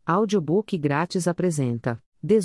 Audiobook grátis apresenta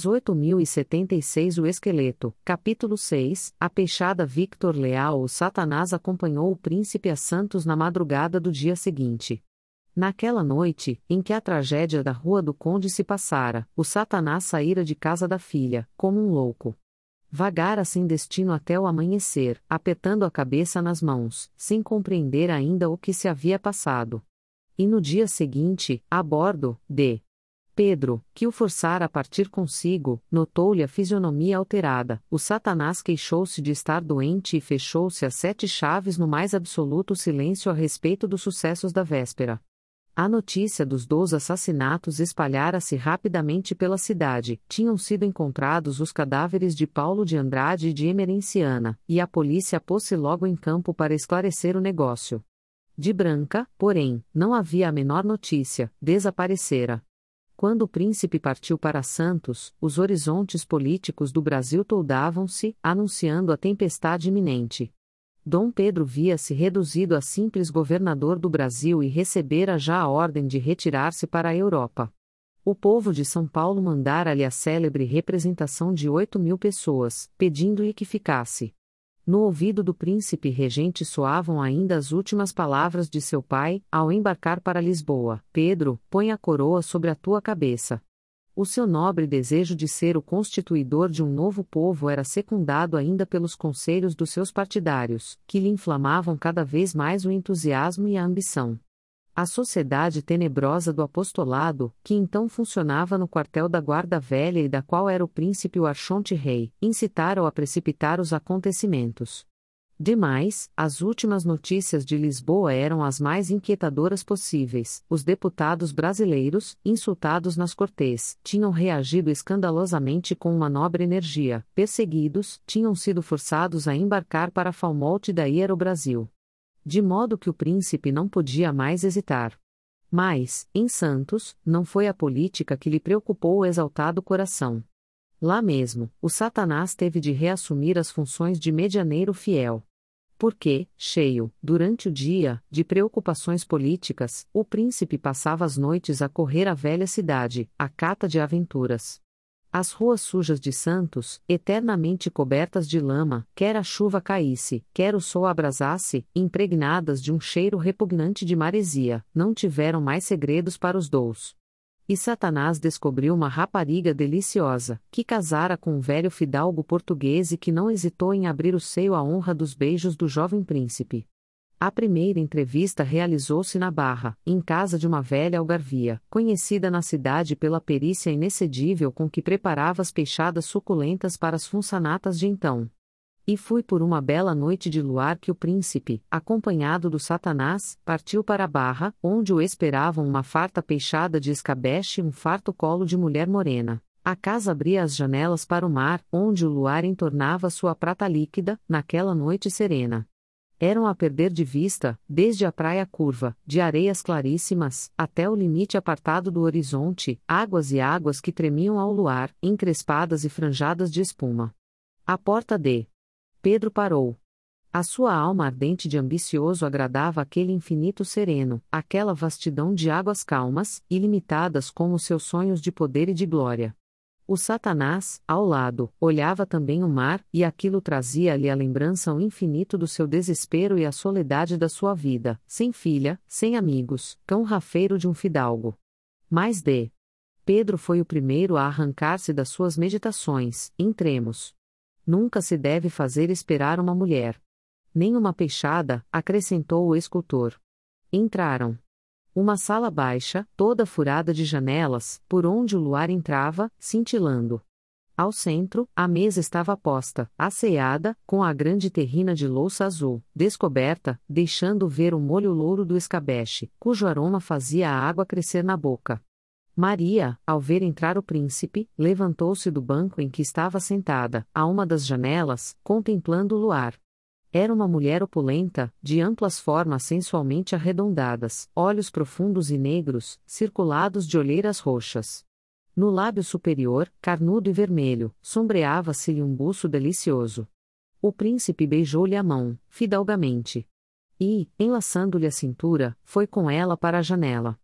18.076 O Esqueleto, capítulo 6, A Peixada. Victor Leal. O Satanás acompanhou o príncipe a Santos na madrugada do dia seguinte. Naquela noite, em que a tragédia da Rua do Conde se passara, o Satanás saíra de casa da filha, como um louco. Vagara sem destino até o amanhecer, apertando a cabeça nas mãos, sem compreender ainda o que se havia passado. E no dia seguinte, a bordo de Pedro, que o forçara a partir consigo, notou-lhe a fisionomia alterada. O Satanás queixou-se de estar doente e fechou-se a 7 chaves no mais absoluto silêncio a respeito dos sucessos da véspera. A notícia dos 2 assassinatos espalhara-se rapidamente pela cidade. Tinham sido encontrados os cadáveres de Paulo de Andrade e de Emerenciana, e a polícia pôs-se logo em campo para esclarecer o negócio. De Branca, porém, não havia a menor notícia, desaparecera. Quando o príncipe partiu para Santos, os horizontes políticos do Brasil toldavam-se, anunciando a tempestade iminente. Dom Pedro via-se reduzido a simples governador do Brasil e recebera já a ordem de retirar-se para a Europa. O povo de São Paulo mandara-lhe a célebre representação de 8.000 pessoas, pedindo-lhe que ficasse. No ouvido do príncipe regente soavam ainda as últimas palavras de seu pai, ao embarcar para Lisboa: Pedro, põe a coroa sobre a tua cabeça. O seu nobre desejo de ser o constituidor de um novo povo era secundado ainda pelos conselhos dos seus partidários, que lhe inflamavam cada vez mais o entusiasmo e a ambição. A sociedade tenebrosa do apostolado, que então funcionava no quartel da Guarda Velha e da qual era o príncipe o archonte-rei, incitara-o a precipitar os acontecimentos. Demais, as últimas notícias de Lisboa eram as mais inquietadoras possíveis. Os deputados brasileiros, insultados nas Cortes, tinham reagido escandalosamente com uma nobre energia. Perseguidos, tinham sido forçados a embarcar para Falmoute da Ira ao Brasil. De modo que o príncipe não podia mais hesitar. Mas, em Santos, não foi a política que lhe preocupou o exaltado coração. Lá mesmo, o Satanás teve de reassumir as funções de medianeiro fiel. Porque, cheio, durante o dia, de preocupações políticas, o príncipe passava as noites a correr a velha cidade, à cata de aventuras. As ruas sujas de Santos, eternamente cobertas de lama, quer a chuva caísse, quer o sol abrasasse, impregnadas de um cheiro repugnante de maresia, não tiveram mais segredos para os dous. E Satanás descobriu uma rapariga deliciosa, que casara com um velho fidalgo português e que não hesitou em abrir o seio à honra dos beijos do jovem príncipe. A primeira entrevista realizou-se na Barra, em casa de uma velha algarvia, conhecida na cidade pela perícia inexcedível com que preparava as peixadas suculentas para as funçanatas de então. E foi por uma bela noite de luar que o príncipe, acompanhado do Satanás, partiu para a Barra, onde o esperavam uma farta peixada de escabeche e um farto colo de mulher morena. A casa abria as janelas para o mar, onde o luar entornava sua prata líquida, naquela noite serena. Eram a perder de vista, desde a praia curva, de areias claríssimas, até o limite apartado do horizonte, águas e águas que tremiam ao luar, encrespadas e franjadas de espuma. À porta de Pedro parou. A sua alma ardente de ambicioso agradava aquele infinito sereno, aquela vastidão de águas calmas, ilimitadas como seus sonhos de poder e de glória. O Satanás, ao lado, olhava também o mar, e aquilo trazia-lhe a lembrança ao infinito do seu desespero e a soledade da sua vida, sem filha, sem amigos, cão rafeiro de um fidalgo. Mas Pedro foi o primeiro a arrancar-se das suas meditações, em tremos. Nunca se deve fazer esperar uma mulher. Nem uma peixada, acrescentou o escultor. Entraram. Uma sala baixa, toda furada de janelas, por onde o luar entrava, cintilando. Ao centro, a mesa estava posta, asseada, com a grande terrina de louça azul, descoberta, deixando ver o molho louro do escabeche, cujo aroma fazia a água crescer na boca. Maria, ao ver entrar o príncipe, levantou-se do banco em que estava sentada, a uma das janelas, contemplando o luar. Era uma mulher opulenta, de amplas formas sensualmente arredondadas, olhos profundos e negros, circulados de olheiras roxas. No lábio superior, carnudo e vermelho, sombreava-se-lhe um buço delicioso. O príncipe beijou-lhe a mão, fidalgamente. E, enlaçando-lhe a cintura, foi com ela para a janela.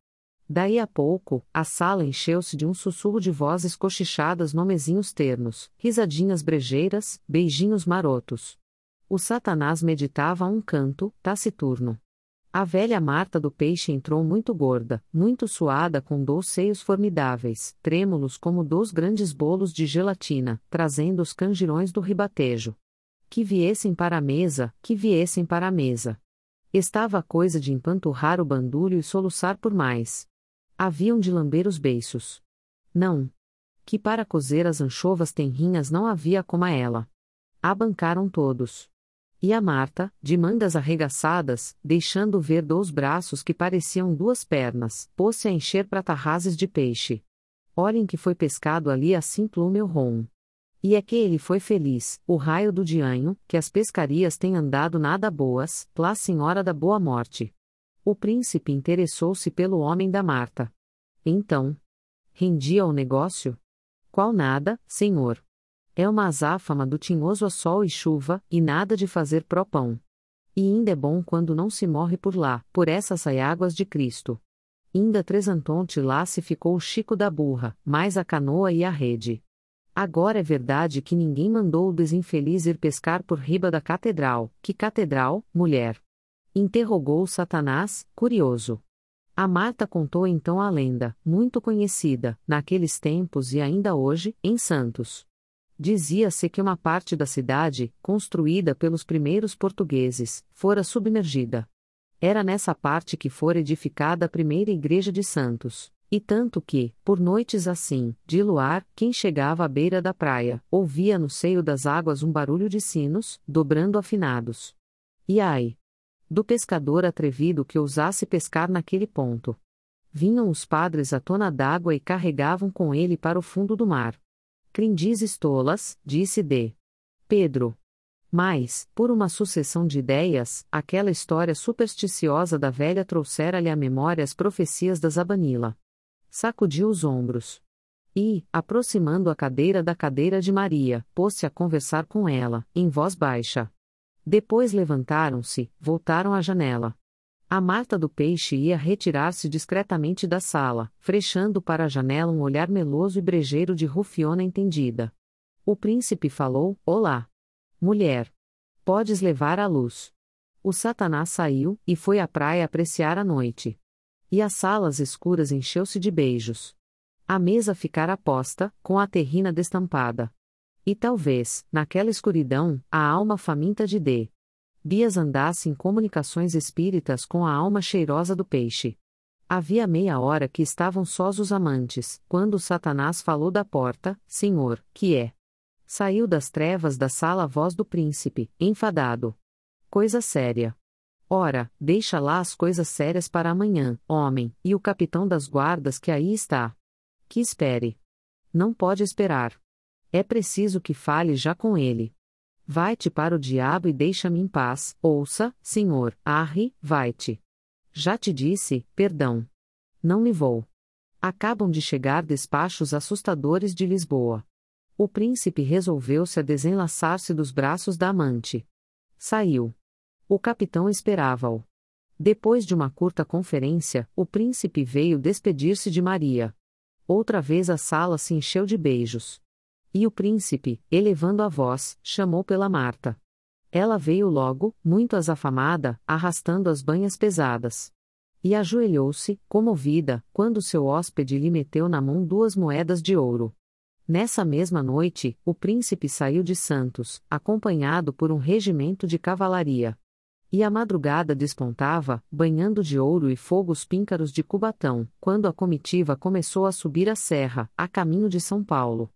Daí a pouco, a sala encheu-se de um sussurro de vozes cochichadas nomezinhos ternos, risadinhas brejeiras, beijinhos marotos. O Satanás meditava a um canto, taciturno. A velha Marta do Peixe entrou muito gorda, muito suada, com 2 seios formidáveis, trêmulos como 2 grandes bolos de gelatina, trazendo os canjirões do ribatejo. Que viessem para a mesa, que viessem para a mesa. Estava a coisa de empanturrar o bandulho e soluçar por mais. Haviam de lamber os beiços. Não. Que para cozer as anchovas tenrinhas não havia como a ela. Abancaram todos. E a Marta, de mangas arregaçadas, deixando ver 2 braços que pareciam 2 pernas, pôs-se a encher pratarrazes de peixe. Olhem que foi pescado ali assim plume o rom. E é que ele foi feliz, o raio do dianho, que as pescarias têm andado nada boas, lá senhora da boa morte. O príncipe interessou-se pelo homem da Marta. Então, rendia o negócio? Qual nada, senhor. É uma azáfama do tinhoso a sol e chuva, e nada de fazer pró-pão. E ainda é bom quando não se morre por lá, por essas saiáguas de Cristo. Ainda tresantonte lá se ficou o Chico da burra, mais a canoa e a rede. Agora é verdade que ninguém mandou o desinfeliz ir pescar por riba da catedral. Que catedral, mulher? Interrogou Satanás, curioso. A Marta contou então a lenda, muito conhecida, naqueles tempos e ainda hoje, em Santos. Dizia-se que uma parte da cidade, construída pelos primeiros portugueses, fora submergida. Era nessa parte que fora edificada a primeira igreja de Santos, e tanto que, por noites assim, de luar, quem chegava à beira da praia, ouvia no seio das águas um barulho de sinos, dobrando afinados. E ai! Do pescador atrevido que ousasse pescar naquele ponto. Vinham os padres à tona d'água e carregavam com ele para o fundo do mar. Crindizes tolas, disse D. Pedro. Mas, por uma sucessão de ideias, aquela história supersticiosa da velha trouxera-lhe à memória as profecias da Zabanila. Sacudiu os ombros. E, aproximando a cadeira da cadeira de Maria, pôs-se a conversar com ela, em voz baixa. Depois levantaram-se, voltaram à janela. A Marta do Peixe ia retirar-se discretamente da sala, frechando para a janela um olhar meloso e brejeiro de rufiona entendida. O príncipe falou: Olá! Mulher! Podes levar a luz. O Satanás saiu, e foi à praia apreciar a noite. E as salas escuras encheu-se de beijos. A mesa ficara posta, com a terrina destampada. E talvez, naquela escuridão, a alma faminta de D. Bias andasse em comunicações espíritas com a alma cheirosa do peixe. Havia meia hora que estavam sós os amantes, quando o Satanás falou da porta: Senhor, que é? Saiu das trevas da sala a voz do príncipe, enfadado. Coisa séria. Ora, deixa lá as coisas sérias para amanhã, homem, e o capitão das guardas que aí está. Que espere. Não pode esperar. É preciso que fale já com ele. Vai-te para o diabo e deixa-me em paz. Ouça, senhor, arre, vai-te. Já te disse, perdão. Não me vou. Acabam de chegar despachos assustadores de Lisboa. O príncipe resolveu-se a desenlaçar-se dos braços da amante. Saiu. O capitão esperava-o. Depois de uma curta conferência, o príncipe veio despedir-se de Maria. Outra vez a sala se encheu de beijos. E o príncipe, elevando a voz, chamou pela Marta. Ela veio logo, muito azafamada, arrastando as banhas pesadas. E ajoelhou-se, comovida, quando seu hóspede lhe meteu na mão 2 moedas de ouro. Nessa mesma noite, o príncipe saiu de Santos, acompanhado por um regimento de cavalaria. E a madrugada despontava, banhando de ouro e fogo os píncaros de Cubatão, quando a comitiva começou a subir a serra, a caminho de São Paulo.